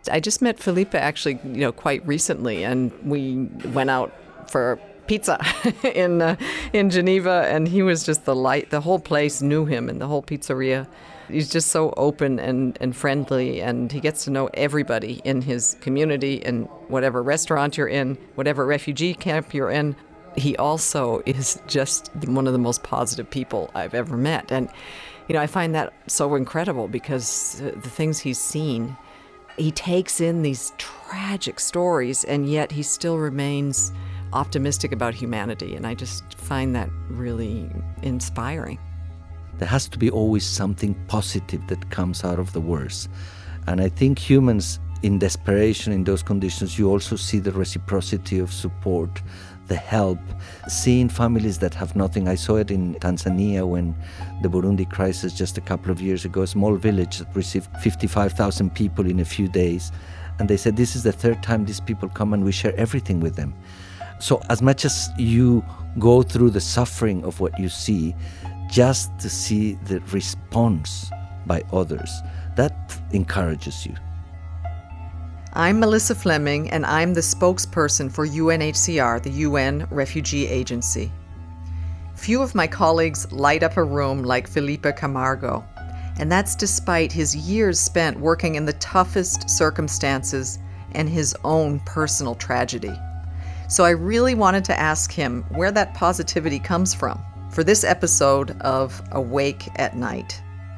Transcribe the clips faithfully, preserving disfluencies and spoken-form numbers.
I just met Felipe actually, you know, quite recently, and we went out for pizza in uh, in Geneva, and he was just the light. The whole place knew him, and the whole pizzeria. He's just so open and, and friendly, and he gets to know everybody in his community, and whatever restaurant you're in, whatever refugee camp you're in. He also is just one of the most positive people I've ever met. And, you know, I find that so incredible because the things he's seen, he takes in these tragic stories, and yet he still remains optimistic about humanity. And I just find that really inspiring. There has to be always something positive that comes out of the worst. And I think humans in desperation in those conditions, you also see the reciprocity of support, the help, seeing families that have nothing. I saw it in Tanzania when the Burundi crisis just a couple of years ago, a small village that received fifty-five thousand people in a few days. And they said, this is the third time these people come and we share everything with them. So as much as you go through the suffering of what you see, just to see the response by others, that encourages you. I'm Melissa Fleming, and I'm the spokesperson for U N H C R, the U N Refugee Agency. Few of my colleagues light up a room like Felipe Camargo, and that's despite his years spent working in the toughest circumstances and his own personal tragedy. So I really wanted to ask him where that positivity comes from for this episode of Awake at Night.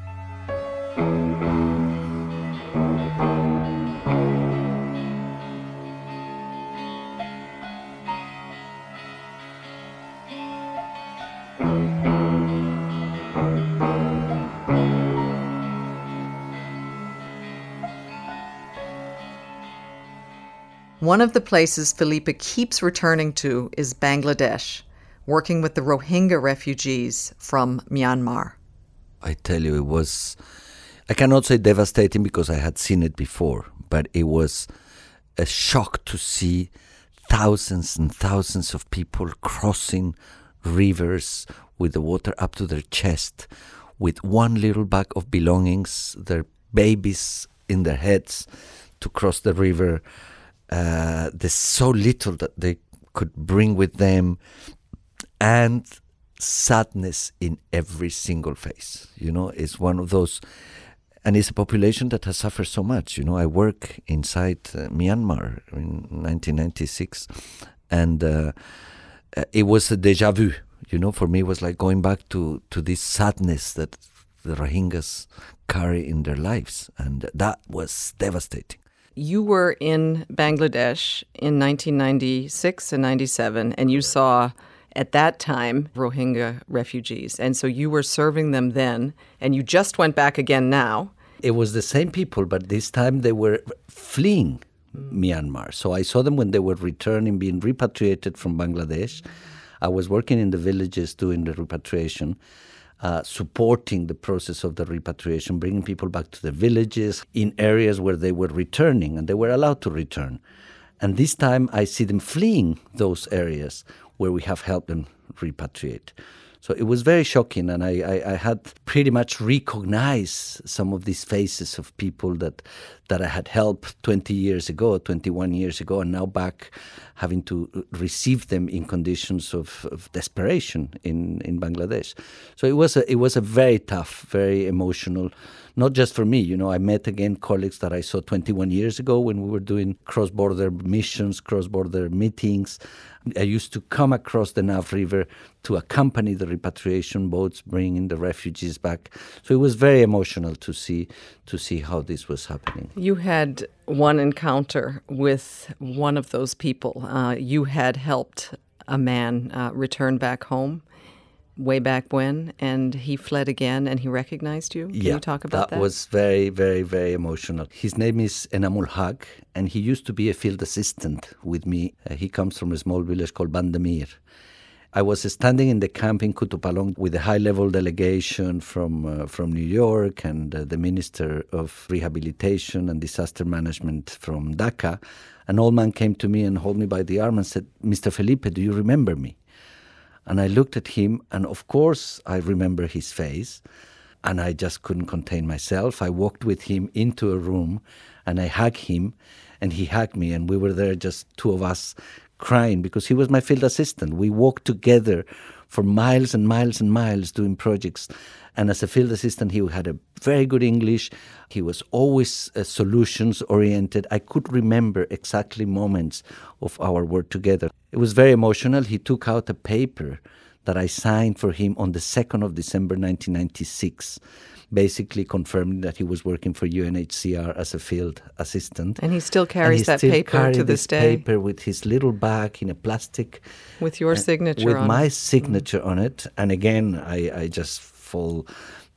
One of the places Felipe keeps returning to is Bangladesh, working with the Rohingya refugees from Myanmar. I tell you, it was, I cannot say devastating because I had seen it before, but it was a shock to see thousands and thousands of people crossing rivers with the water up to their chest, with one little bag of belongings, their babies in their heads to cross the river. Uh, there's so little that they could bring with them, and sadness in every single face. You know, it's one of those, and it's a population that has suffered so much. You know, I work inside uh, Myanmar in nineteen ninety-six, and uh, it was a deja vu. You know, for me, it was like going back to, to this sadness that the Rohingyas carry in their lives, and that was devastating. You were in Bangladesh in nineteen ninety-six and ninety-seven, and you saw, at that time, Rohingya refugees. And so you were serving them then, and you just went back again now. It was the same people, but this time they were fleeing mm. Myanmar. So I saw them when they were returning, being repatriated from Bangladesh. I was working in the villages doing the repatriation, Uh, supporting the process of the repatriation, bringing people back to their villages in areas where they were returning, and they were allowed to return. And this time I see them fleeing those areas where we have helped them repatriate. So it was very shocking, and I, I, I had pretty much recognized some of these faces of people that that I had helped twenty years ago, twenty-one years ago, and now back having to receive them in conditions of, of desperation in, in Bangladesh. So it was a, it was a very tough, very emotional, not just for me. You know, I met again colleagues that I saw twenty-one years ago when we were doing cross-border missions, cross-border meetings. I used to come across the Nav River to accompany the repatriation boats bringing the refugees back. So it was very emotional to see to see how this was happening. You had one encounter with one of those people. Uh, you had helped a man uh, return back home way back when, and he fled again, and he recognized you. Can yeah, you talk about that? That was very, very, very emotional. His name is Enamul Haq, and he used to be a field assistant with me. Uh, he comes from a small village called Bandamir. I was standing in the camp in Kutupalong with a high-level delegation from uh, from New York and uh, the Minister of Rehabilitation and Disaster Management from Dhaka. An old man came to me and held me by the arm and said, "Mister Felipe, do you remember me?" And I looked at him, and of course I remember his face. And I just couldn't contain myself. I walked with him into a room and I hugged him and he hugged me. And we were there, just two of us, crying because he was my field assistant. We walked together for miles and miles and miles doing projects. And as a field assistant, he had a very good English. He was always uh, solutions-oriented. I could remember exactly moments of our work together. It was very emotional. He took out a paper that I signed for him on the second of December nineteen ninety-six, basically confirming that he was working for U N H C R as a field assistant. And he still carries he that still paper to this day. paper with his little bag in a plastic. With your uh, signature with on my it. signature mm. on it. And again, I, I just fall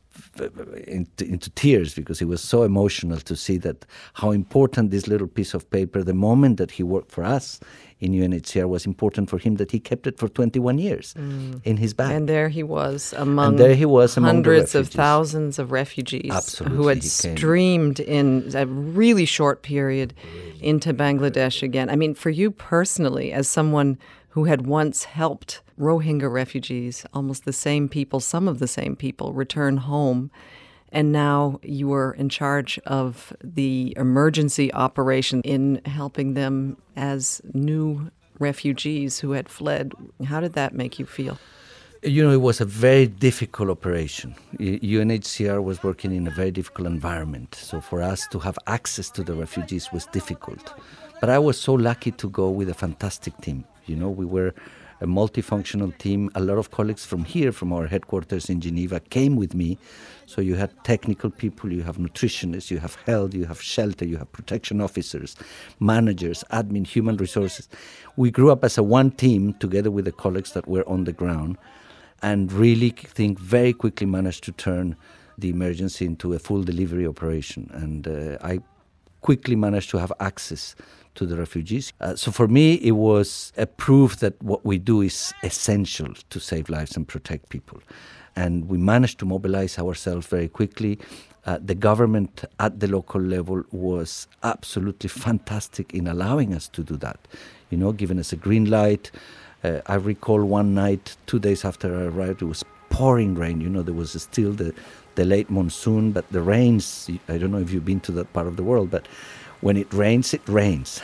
into, into tears because it was so emotional to see that how important this little piece of paper, the moment that he worked for us in U N H C R, was important for him, that he kept it for twenty-one years mm. in his bag. And there he was among, and there he was among hundreds the of thousands of refugees Absolutely, who had streamed in a really short period into Bangladesh again. I mean, for you personally, as someone who had once helped Rohingya refugees, almost the same people, some of the same people, return home, and now you were in charge of the emergency operation in helping them as new refugees who had fled. How did that make you feel? You know, it was a very difficult operation. U N H C R was working in a very difficult environment. So for us to have access to the refugees was difficult. But I was so lucky to go with a fantastic team. You know, we were a multifunctional team. A lot of colleagues from here, from our headquarters in Geneva, came with me. So you had technical people, you have nutritionists, you have health, you have shelter, you have protection officers, managers, admin, human resources. We grew up as a one team together with the colleagues that were on the ground, and really think very quickly managed to turn the emergency into a full delivery operation. And uh, I quickly managed to have access to the refugees. Uh, so for me, it was a proof that what we do is essential to save lives and protect people. And we managed to mobilize ourselves very quickly. Uh, the government at the local level was absolutely fantastic in allowing us to do that, you know, giving us a green light. Uh, I recall one night, two days after I arrived, it was pouring rain. You know, there was still the, the late monsoon, but the rains, I don't know if you've been to that part of the world, but when it rains, it rains.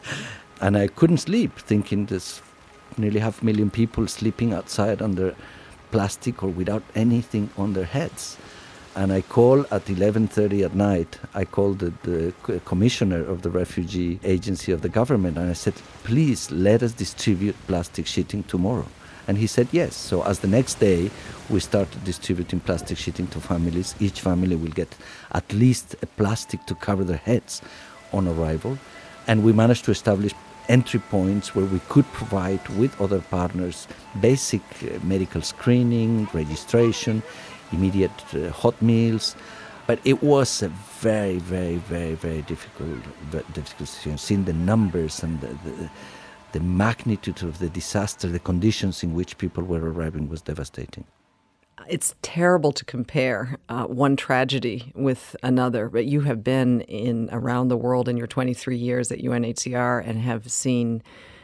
And I couldn't sleep, thinking there's nearly half a million people sleeping outside under plastic or without anything on their heads. And I called at eleven thirty at night, I called the, the commissioner of the refugee agency of the government, and I said, please let us distribute plastic sheeting tomorrow. And he said yes. So as the next day, we started distributing plastic sheeting to families. Each family will get at least a plastic to cover their heads on arrival. And we managed to establish entry points where we could provide with other partners basic uh, medical screening, registration, immediate uh, hot meals. But it was a very, very, very, very difficult, very difficult situation. Seeing the numbers and the, the, the magnitude of the disaster, the conditions in which people were arriving was devastating. It's terrible to compare uh, one tragedy with another, but you have been in around the world in your twenty-three years at U N H C R and have seen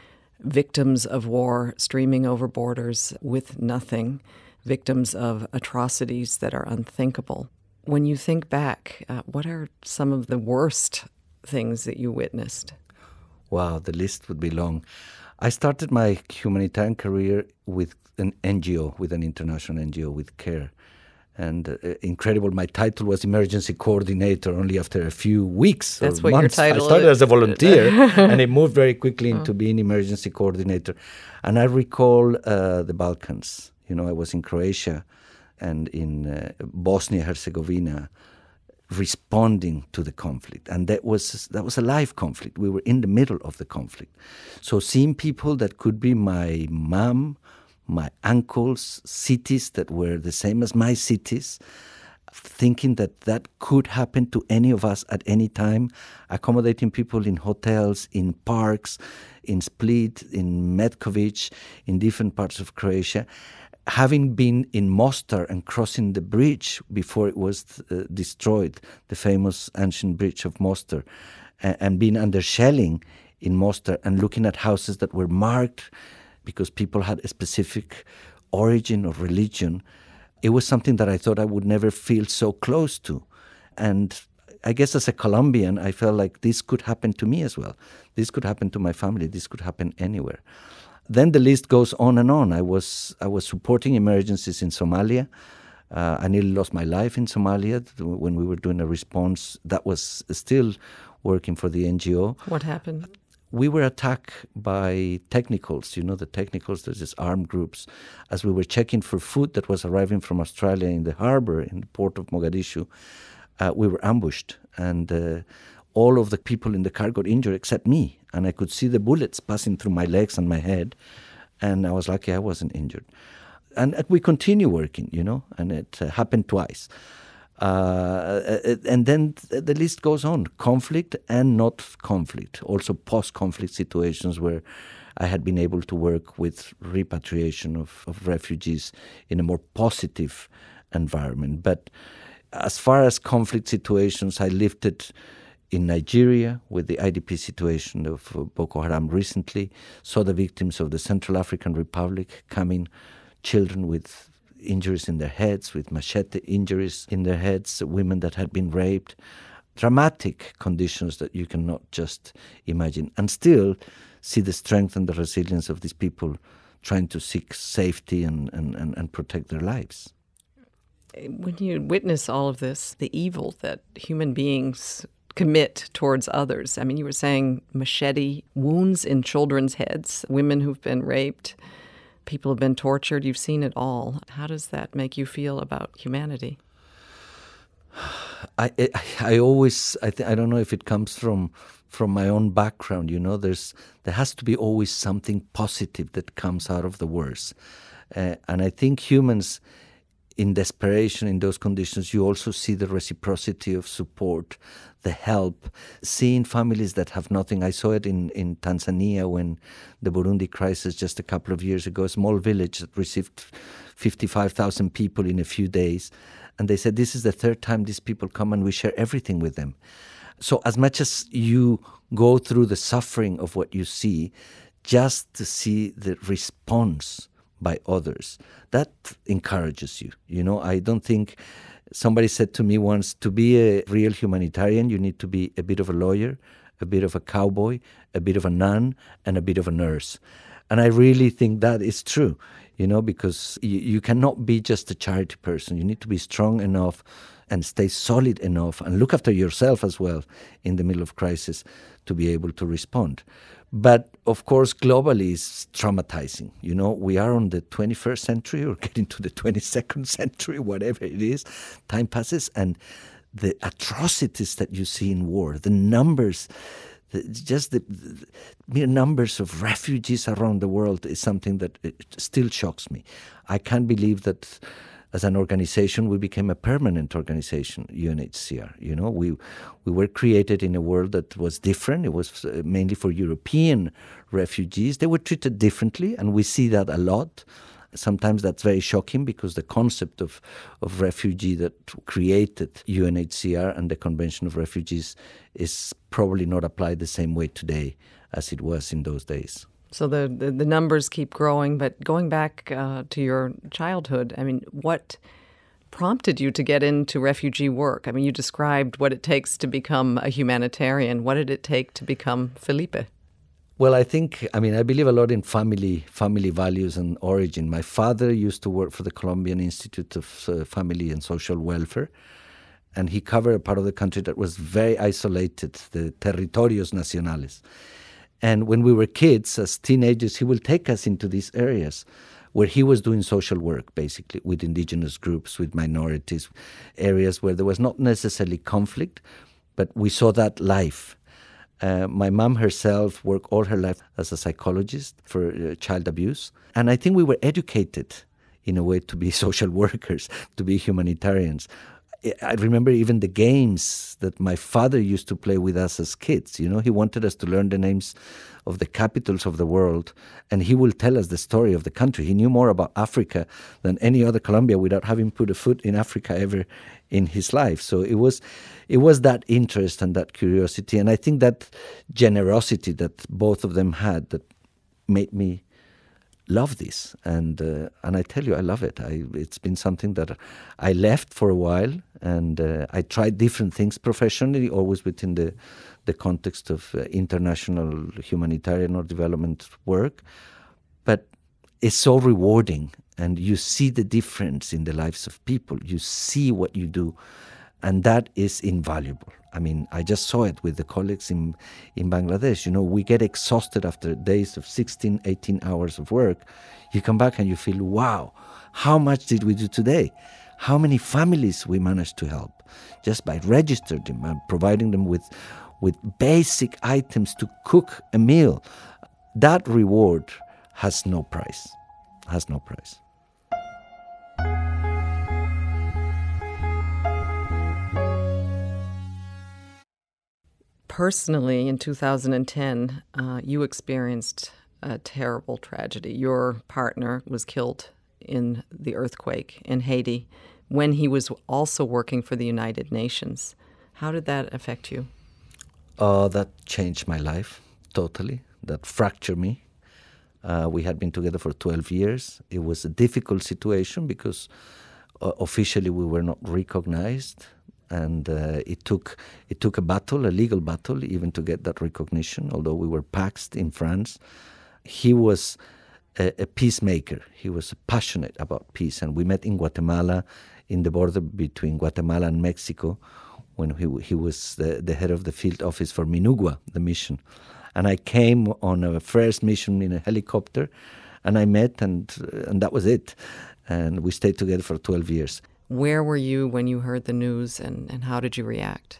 victims of war streaming over borders with nothing, victims of atrocities that are unthinkable. When you think back, uh, what are some of the worst things that you witnessed? Wow, the list would be long. I started my humanitarian career with an N G O, with an international N G O, with CARE. And uh, incredible, my title was Emergency Coordinator only after a few weeks That's or what months. Your title I started is. as a volunteer, and it moved very quickly into oh. being Emergency Coordinator. And I recall uh, the Balkans. You know, I was in Croatia and in uh, Bosnia-Herzegovina, responding to the conflict, and that was that was a live conflict. We were in the middle of the conflict, so seeing people that could be my mom, my uncles, cities that were the same as my cities, thinking that that could happen to any of us at any time, accommodating people in hotels, in parks, in Split, in Metkovic, in different parts of Croatia. Having been in Mostar and crossing the bridge before it was uh, destroyed, the famous ancient bridge of Mostar, and, and being under shelling in Mostar and looking at houses that were marked because people had a specific origin or religion, it was something that I thought I would never feel so close to. And I guess as a Colombian, I felt like this could happen to me as well. This could happen to my family. This could happen anywhere. Then the list goes on and on. I was I was supporting emergencies in Somalia. Uh, I nearly lost my life in Somalia when we were doing a response. That was still working for the N G O. What happened? We were attacked by technicals, you know, the technicals, there's these armed groups. As we were checking for food that was arriving from Australia in the harbor, in the port of Mogadishu, uh, we were ambushed. And uh, all of the people in the car got injured except me. And I could see the bullets passing through my legs and my head. And I was lucky I wasn't injured. And uh, we continue working, you know, and it uh, happened twice. Uh, and then the list goes on, conflict and not conflict, also post-conflict situations where I had been able to work with repatriation of, of refugees in a more positive environment. But as far as conflict situations, I lived it in Nigeria with the I D P situation of Boko Haram recently, saw the victims of the Central African Republic coming, children with injuries in their heads, with machete injuries in their heads, women that had been raped, dramatic conditions that you cannot just imagine, and still see the strength and the resilience of these people trying to seek safety and, and, and, and protect their lives. When you witness all of this, the evil that human beings commit towards others, I mean, you were saying machete wounds in children's heads, women who've been raped, people have been tortured. You've seen it all. How does that make you feel about humanity? I I, I always I th- I don't know if it comes from from my own background. You know, there's there has to be always something positive that comes out of the worst, uh, and I think humans, in desperation in those conditions, you also see the reciprocity of support, the help, seeing families that have nothing. I saw it in, in Tanzania when the Burundi crisis just a couple of years ago, a small village that received fifty-five thousand people in a few days. And they said, this is the third time these people come and we share everything with them. So as much as you go through the suffering of what you see, just to see the response by others, that encourages you. You know, I don't think, somebody said to me once, to be a real humanitarian, you need to be a bit of a lawyer, a bit of a cowboy, a bit of a nun, and a bit of a nurse. And I really think that is true, you know, because you, you cannot be just a charity person. You need to be strong enough and stay solid enough and look after yourself as well in the middle of crisis to be able to respond. But, of course, globally it's traumatizing. You know, we are on the twenty-first century or getting to the twenty-second century, whatever it is. Time passes, and the atrocities that you see in war, the numbers, the, just the, the mere numbers of refugees around the world is something that it still shocks me. I can't believe that as an organization, we became a permanent organization, U N H C R. You know, we we were created in a world that was different. It was mainly for European refugees. They were treated differently, and we see that a lot. Sometimes that's very shocking because the concept of, of refugee that created U N H C R and the Convention of Refugees is probably not applied the same way today as it was in those days. So the, the, the numbers keep growing, but going back uh, to your childhood, I mean, what prompted you to get into refugee work? I mean, you described what it takes to become a humanitarian. What did it take to become Felipe? Well, I think, I mean, I believe a lot in family family values and origin. My father used to work for the Colombian Institute of uh, Family and Social Welfare, and he covered a part of the country that was very isolated, the Territorios Nacionales. And when we were kids, as teenagers, he will take us into these areas where he was doing social work, basically, with indigenous groups, with minorities, areas where there was not necessarily conflict, but we saw that life. Uh, my mom herself worked all her life as a psychologist for uh, child abuse. And I think we were educated in a way to be social workers, to be humanitarians. I remember even the games that my father used to play with us as kids. You know, he wanted us to learn the names of the capitals of the world, and he will tell us the story of the country. He knew more about Africa than any other Colombia without having put a foot in Africa ever in his life. So it was, it was that interest and that curiosity, and I think that generosity that both of them had that made me love this, and uh, and I tell you, I love it. I, it's been something that I left for a while, and uh, I tried different things professionally, always within the the context of uh, international humanitarian or development work. But it's so rewarding, and you see the difference in the lives of people. You see what you do, and that is invaluable. I mean, I just saw it with the colleagues in in Bangladesh. You know, we get exhausted after days of sixteen, eighteen hours of work. You come back and you feel, wow, how much did we do today? How many families we managed to help just by registering them and providing them with, with basic items to cook a meal. That reward has no price, has no price. Personally, in two thousand ten, uh, you experienced a terrible tragedy. Your partner was killed in the earthquake in Haiti when he was also working for the United Nations. How did that affect you? Uh, that changed my life totally. That fractured me. Uh, we had been together for twelve years. It was a difficult situation because uh, officially we were not recognized. And uh, it took it took a battle, a legal battle, even to get that recognition, although we were paxed in France. He was a, a peacemaker. He was passionate about peace. And we met in Guatemala, in the border between Guatemala and Mexico, when he, he was the, the head of the field office for MINUGUA, the mission. And I came on a first mission in a helicopter, and I met, and and that was it. And we stayed together for twelve years. Where were you when you heard the news, and, and how did you react?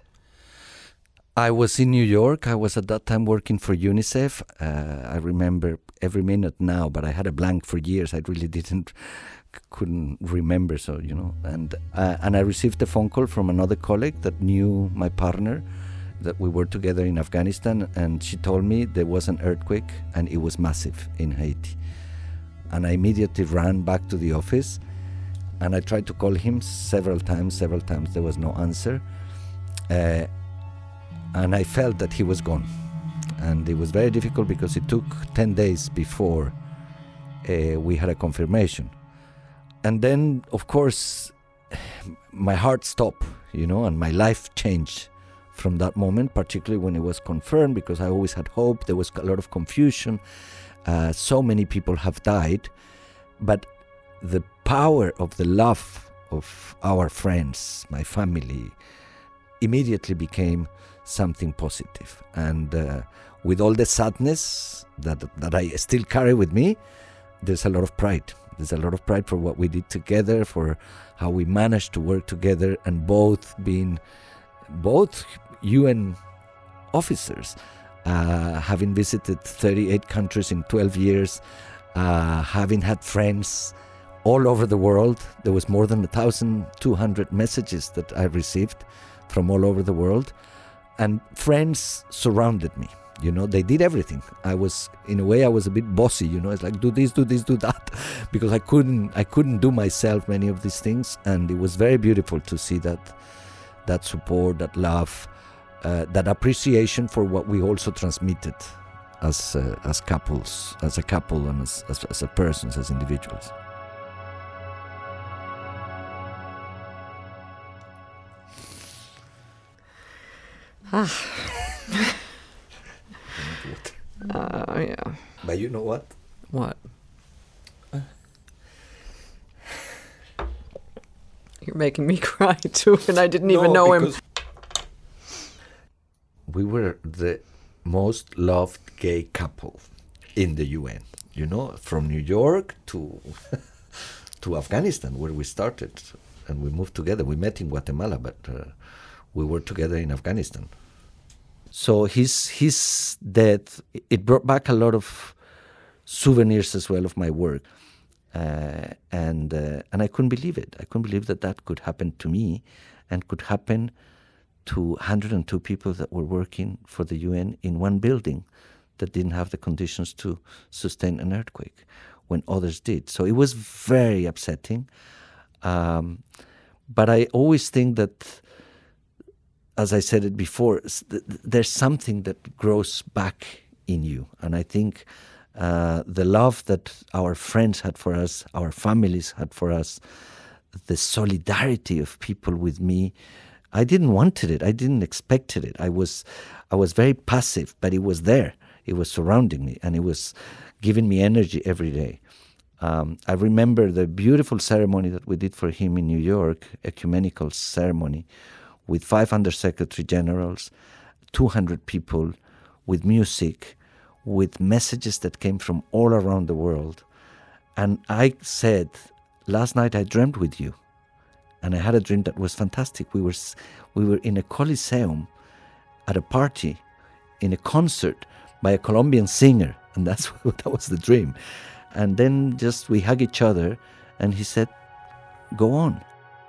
I was in New York. I was at that time working for UNICEF. Uh, I remember every minute now, but I had a blank for years. I really didn't, couldn't remember, so, you know. And, uh, and I received a phone call from another colleague that knew my partner, that we were together in Afghanistan, and she told me there was an earthquake, and it was massive in Haiti. And I immediately ran back to the office. And I tried to call him several times, several times. There was no answer. Uh, and I felt that he was gone. And it was very difficult because it took ten days before uh, we had a confirmation. And then, of course, my heart stopped, you know, and my life changed from that moment, particularly when it was confirmed, because I always had hope. There was a lot of confusion. Uh, so many people have died. But the power of the love of our friends, my family, immediately became something positive. And uh, with all the sadness that that I still carry with me, there's a lot of pride. There's a lot of pride for what we did together, for how we managed to work together, and both being both U N officers, uh, having visited thirty-eight countries in twelve years, uh, having had friends all over the world. There was more than one thousand two hundred messages that I received from all over the world. And friends surrounded me. You know, they did everything. I was, in a way, I was a bit bossy, you know. It's like, do this, do this, do that. Because I couldn't, I couldn't do myself many of these things. And it was very beautiful to see that, that support, that love, uh, that appreciation for what we also transmitted as uh, as couples, as a couple and as, as, as a persons, as individuals. Ah. uh, yeah. But you know what? What? Uh. You're making me cry too, and I didn't no, even know him. We were the most loved gay couple in the U N. You know, from New York to to Afghanistan, where we started, and we moved together. We met in Guatemala, but uh, we were together in Afghanistan. So his his death, it brought back a lot of souvenirs as well of my work, uh, and uh, and I couldn't believe it. I couldn't believe that that could happen to me, and could happen to one hundred two people that were working for the U N in one building that didn't have the conditions to sustain an earthquake, when others did. So it was very upsetting. Um, but I always think that, as I said it before, there's something that grows back in you. And I think uh, the love that our friends had for us, our families had for us, the solidarity of people with me. I didn't wanted it. I didn't expected it. I was, I was very passive, but it was there. It was surrounding me, and it was giving me energy every day. Um, I remember the beautiful ceremony that we did for him in New York, ecumenical ceremony, with five undersecretary generals, two hundred people, with music, with messages that came from all around the world. And I said, last night I dreamt with you. And I had a dream that was fantastic. We were we were in a Coliseum at a party, in a concert by a Colombian singer. And that's what, that was the dream. And then just we hug each other, and he said, go on.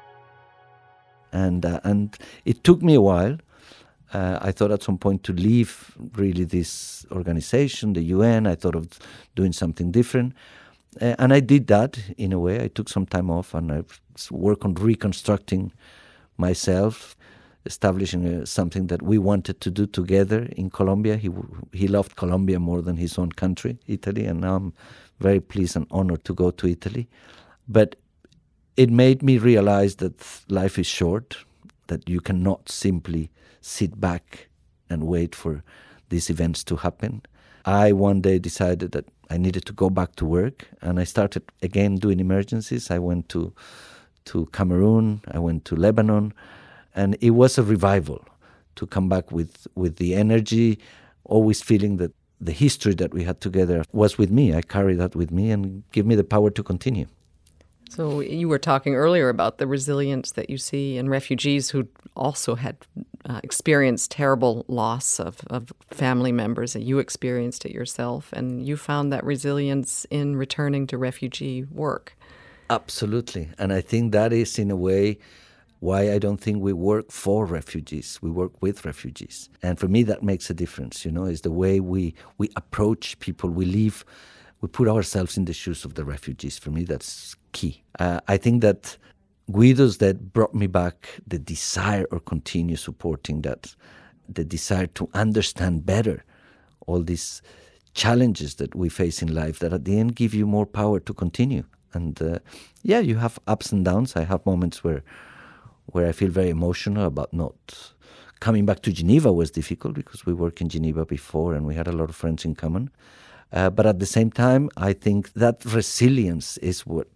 And uh, and it took me a while. Uh, I thought at some point to leave really this organization, the U N. I thought of doing something different. Uh, and I did that in a way. I took some time off, and I worked on reconstructing myself, establishing uh, something that we wanted to do together in Colombia. He he loved Colombia more than his own country, Italy, and now I'm very pleased and honored to go to Italy. But it made me realize that life is short, that you cannot simply sit back and wait for these events to happen. I one day decided that I needed to go back to work, and I started again doing emergencies. I went to to Cameroon, I went to Lebanon, and it was a revival to come back with, with the energy, always feeling that the history that we had together was with me. I carry that with me and give me the power to continue. So you were talking earlier about the resilience that you see in refugees who also had uh, experienced terrible loss of, of family members, and you experienced it yourself, and you found that resilience in returning to refugee work. Absolutely. And I think that is, in a way, why I don't think we work for refugees. We work with refugees. And for me, that makes a difference, you know, is the way we, we approach people. We live, we put ourselves in the shoes of the refugees. For me, that's key. Uh, I think that Guido's that brought me back the desire or continue supporting that, the desire to understand better all these challenges that we face in life that at the end give you more power to continue. And uh, yeah, you have ups and downs. I have moments where where I feel very emotional about not coming back to Geneva was difficult because we worked in Geneva before and we had a lot of friends in common. Uh, but at the same time, I think that resilience is what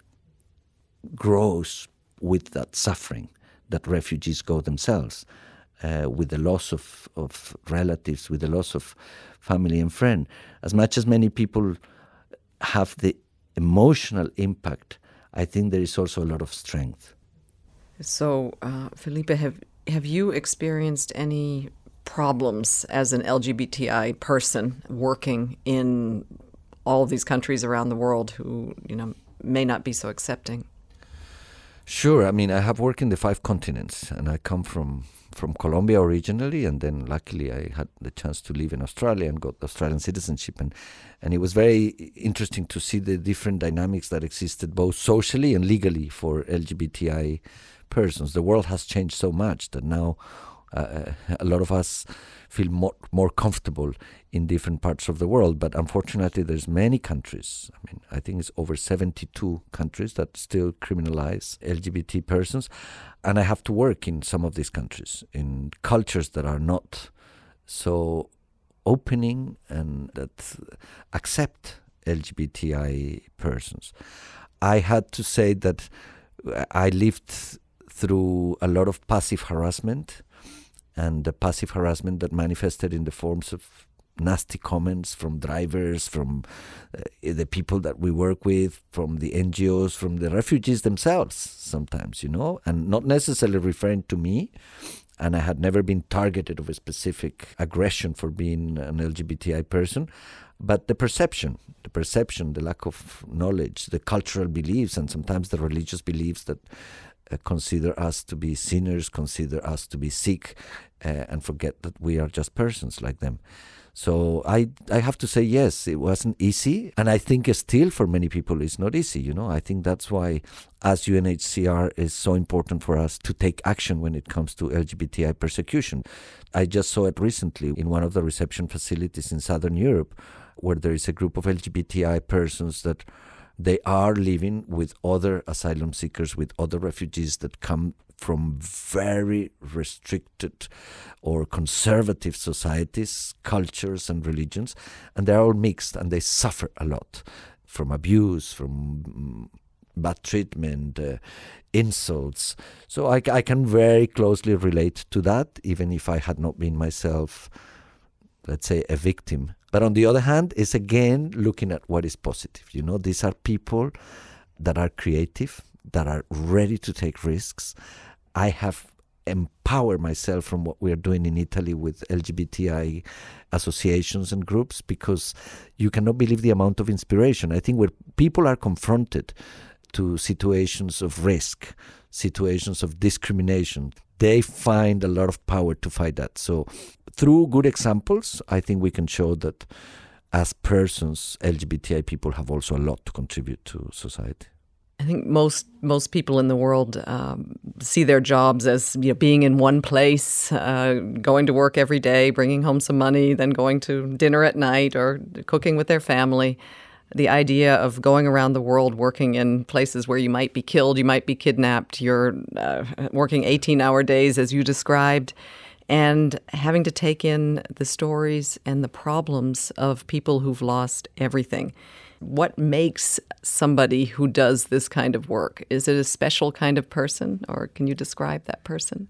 grows with that suffering that refugees go themselves, uh, with the loss of, of relatives, with the loss of family and friend. As much as many people have the emotional impact, I think there is also a lot of strength. So, uh, Felipe, have have you experienced any problems as an L G B T I person working in all of these countries around the world who, you know, may not be so accepting? Sure. I mean, I have worked in the five continents, and I come from, from Colombia originally, and then luckily I had the chance to live in Australia and got Australian citizenship, and, and it was very interesting to see the different dynamics that existed both socially and legally for L G B T I persons. The world has changed so much that now uh, a lot of us feel more more comfortable in different parts of the world. But unfortunately, there's many countries. I mean, I think it's over seventy-two countries that still criminalize L G B T persons, and I have to work in some of these countries in cultures that are not so opening and that accept L G B T I persons. I had to say that I lived through a lot of passive harassment, and the passive harassment that manifested in the forms of nasty comments from drivers, from uh, the people that we work with, from the N G Os, from the refugees themselves sometimes, you know, and not necessarily referring to me. And I had never been targeted of a specific aggression for being an L G B T I person, but the perception, the perception, the lack of knowledge, the cultural beliefs, and sometimes the religious beliefs that uh, consider us to be sinners, consider us to be sick, uh, and forget that we are just persons like them. So I I have to say, yes, it wasn't easy. And I think still for many people it's not easy, you know. I think that's why as U N H C R is so important for us to take action when it comes to L G B T I persecution. I just saw it recently in one of the reception facilities in Southern Europe, where there is a group of L G B T I persons that they are living with other asylum seekers, with other refugees that come from very restricted or conservative societies, cultures and religions, and they're all mixed and they suffer a lot from abuse, from bad treatment, uh, insults. So I, I can very closely relate to that, even if I had not been myself, let's say, a victim. But on the other hand, is again looking at what is positive. You know, these are people that are creative, that are ready to take risks. I have empowered myself from what we are doing in Italy with L G B T I associations and groups, because you cannot believe the amount of inspiration. I think where people are confronted to situations of risk, situations of discrimination, they find a lot of power to fight that. So through good examples, I think we can show that as persons, L G B T I people have also a lot to contribute to society. I think most most people in the world um, see their jobs as, you know, being in one place, uh, going to work every day, bringing home some money, then going to dinner at night or cooking with their family. The idea of going around the world working in places where you might be killed, you might be kidnapped, you're uh, working eighteen-hour days as you described, and having to take in the stories and the problems of people who've lost everything. What makes somebody who does this kind of work? Is it a special kind of person, or can you describe that person?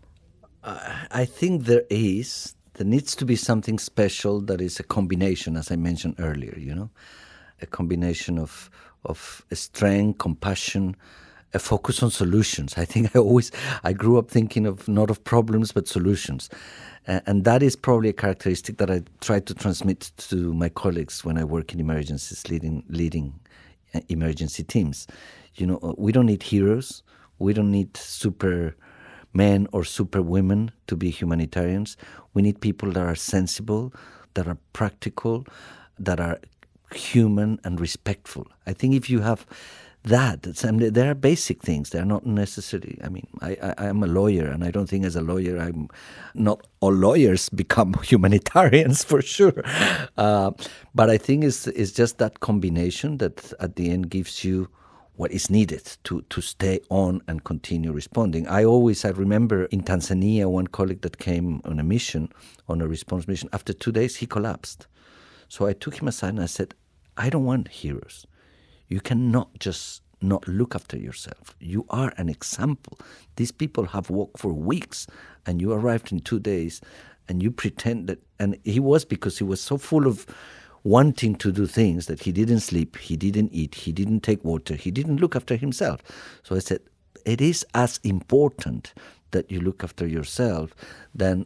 Uh, I think there is. There needs to be something special that is a combination, as I mentioned earlier, you know, a combination of of strength, compassion, a focus on solutions. I think I always, I grew up thinking of not of problems, but solutions. Uh, and that is probably a characteristic that I try to transmit to my colleagues when I work in emergencies, leading leading uh, emergency teams. You know, we don't need heroes. We don't need super men or super women to be humanitarians. We need people that are sensible, that are practical, that are human and respectful. I think if you have that, it's, I mean, there are basic things. They're not necessarily, I mean, I, I, I am a lawyer, and I don't think as a lawyer, I'm not all lawyers become humanitarians for sure. Uh, but I think it's, it's just that combination that at the end gives you what is needed to, to stay on and continue responding. I always, I remember in Tanzania, one colleague that came on a mission, on a response mission, after two days, he collapsed. So I took him aside and I said, I don't want heroes. You cannot just not look after yourself. You are an example. These people have walked for weeks and you arrived in two days and you pretend that, and he was, because he was so full of wanting to do things that he didn't sleep, he didn't eat, he didn't take water, he didn't look after himself. So I said, it is as important that you look after yourself than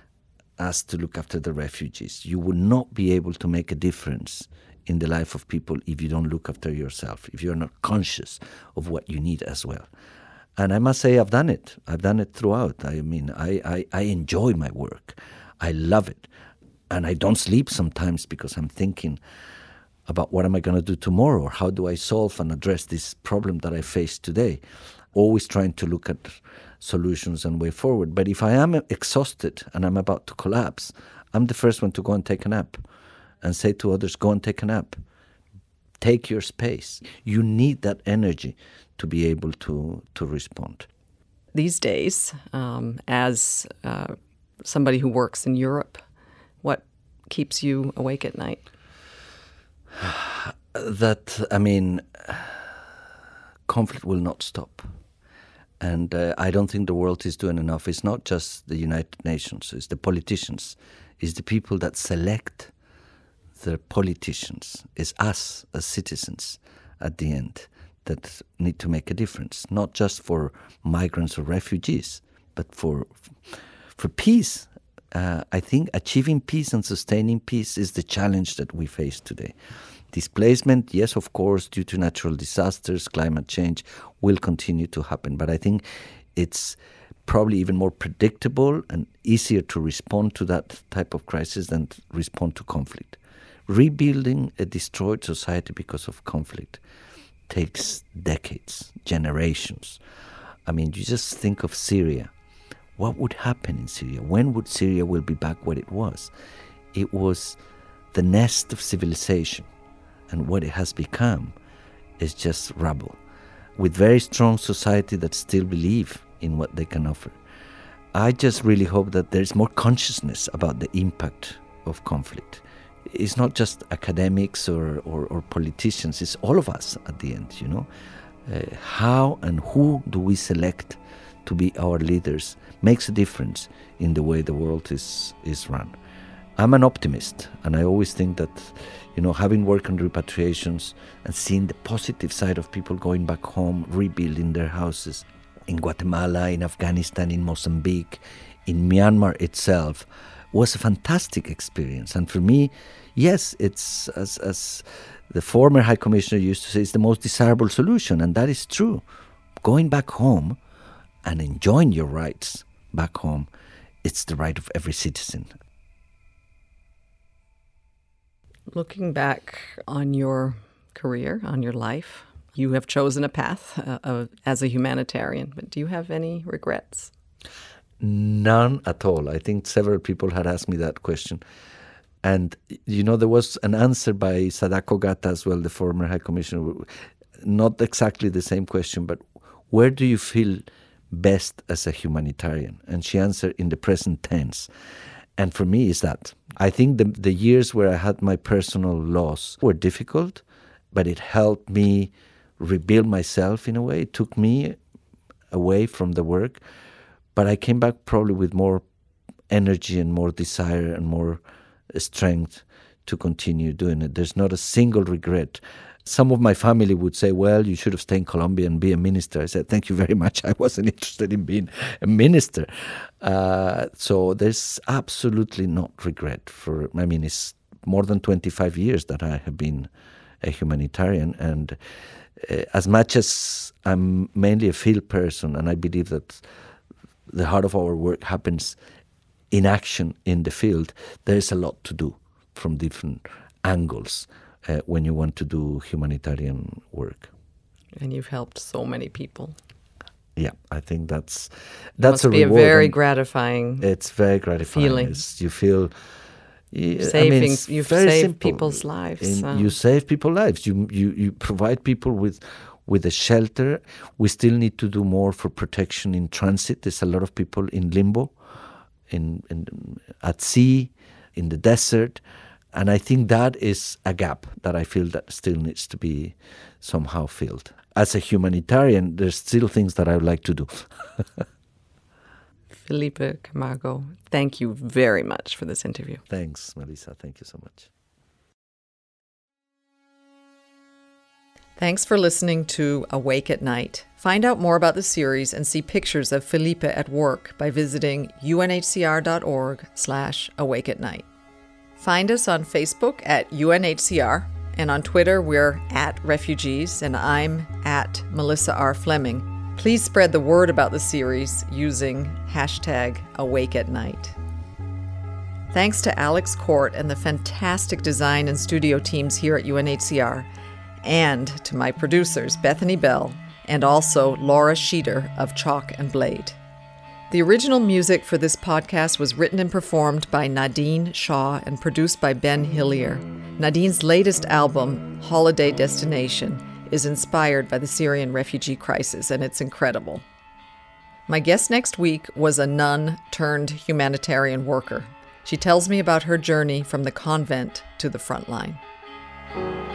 as to look after the refugees. You will not be able to make a difference in the life of people if you don't look after yourself, if you're not conscious of what you need as well. And I must say I've done it. I've done it throughout. I mean, I, I, I enjoy my work. I love it. And I don't sleep sometimes because I'm thinking about what am I going to do tomorrow, or how do I solve and address this problem that I face today. Always trying to look at solutions and way forward. But if I am exhausted and I'm about to collapse, I'm the first one to go and take a nap and say to others, go and take a nap. Take your space. You need that energy to be able to, to respond. These days, um, as uh, somebody who works in Europe, what keeps you awake at night? That, I mean, conflict will not stop. And uh, I don't think the world is doing enough. It's not just the United Nations. It's the politicians. It's the people that select the politicians. It's us as citizens at the end that need to make a difference, not just for migrants or refugees, but for for peace. Uh, I think achieving peace and sustaining peace is the challenge that we face today. Displacement, yes, of course, due to natural disasters, climate change, will continue to happen. But I think it's probably even more predictable and easier to respond to that type of crisis than to respond to conflict. Rebuilding a destroyed society because of conflict takes decades, generations. I mean, you just think of Syria. What would happen in Syria? When would Syria will be back what it was? It was the nest of civilization, and what it has become is just rubble, with very strong society that still believe in what they can offer. I just really hope that there's more consciousness about the impact of conflict. It's not just academics or, or, or politicians, it's all of us at the end, you know. Uh, how and who do we select to be our leaders makes a difference in the way the world is, is run. I'm an optimist, and I always think that, you know, having worked on repatriations and seeing the positive side of people going back home, rebuilding their houses, in Guatemala, in Afghanistan, in Mozambique, in Myanmar itself, was a fantastic experience. And for me, yes, it's, as, as the former High Commissioner used to say, it's the most desirable solution, and that is true. Going back home and enjoying your rights back home, it's the right of every citizen. Looking back on your career, on your life, you have chosen a path uh, of, as a humanitarian, but do you have any regrets? None at all. I think several people had asked me that question. And, you know, there was an answer by Sadako Gata as well, the former High Commissioner, not exactly the same question, but where do you feel best as a humanitarian? And she answered in the present tense. And for me, is that I think the the years where I had my personal loss were difficult, but it helped me rebuild myself in a way. It took me away from the work, but I came back probably with more energy and more desire and more strength to continue doing it. There's not a single regret. Some of my family would say, well, you should have stayed in Colombia and be a minister. I said, thank you very much. I wasn't interested in being a minister. Uh, so there's absolutely not regret for, I mean, it's more than twenty-five years that I have been a humanitarian. And uh, as much as I'm mainly a field person, and I believe that the heart of our work happens in action in the field, there's a lot to do from different angles. Uh, when you want to do humanitarian work. And you've helped so many people. Yeah, I think that's that's it must a be reward. a very gratifying It's very gratifying. feeling. It's, you feel Saving, I mean, it's you've very saved simple. people's lives. In, uh. You save people's lives. You you you provide people with with a shelter. We still need to do more for protection in transit. There's a lot of people in limbo, in, in at sea, in the desert. And I think that is a gap that I feel that still needs to be somehow filled. As a humanitarian, there's still things that I would like to do. Felipe Camargo, thank you very much for this interview. Thanks, Melissa. Thank you so much. Thanks for listening to Awake at Night. Find out more about the series and see pictures of Felipe at work by visiting unhcr.org slash awake at night. Find us on Facebook at U N H C R, and on Twitter we're at Refugees, and I'm at Melissa R. Fleming. Please spread the word about the series using hashtag Awake at Night. Thanks to Alex Court and the fantastic design and studio teams here at U N H C R, and to my producers Bethany Bell and also Laura Sheeter of Chalk and Blade. The original music for this podcast was written and performed by Nadine Shaw and produced by Ben Hillier. Nadine's latest album, Holiday Destination, is inspired by the Syrian refugee crisis, and it's incredible. My guest next week was a nun turned humanitarian worker. She tells me about her journey from the convent to the front line.